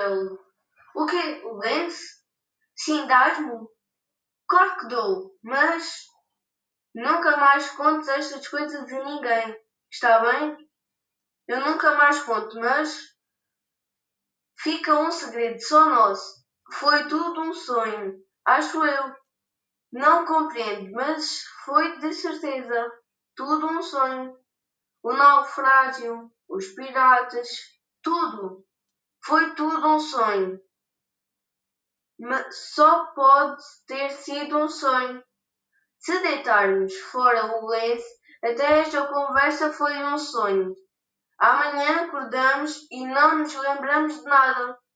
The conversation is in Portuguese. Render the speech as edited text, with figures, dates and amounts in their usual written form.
ele. O quê? O lenço? Sim, dás-me? Claro que dou, mas nunca mais contes estas coisas a ninguém. Está bem? Eu nunca mais conto, mas fica um segredo só nosso. Foi tudo um sonho, acho eu. Não compreendo, mas foi de certeza tudo um sonho. O naufrágio, os piratas, tudo. Foi tudo um sonho. Mas só pode ter sido um sonho. Se deitarmos fora o lenço, até esta conversa foi um sonho. Amanhã acordamos e não nos lembramos de nada.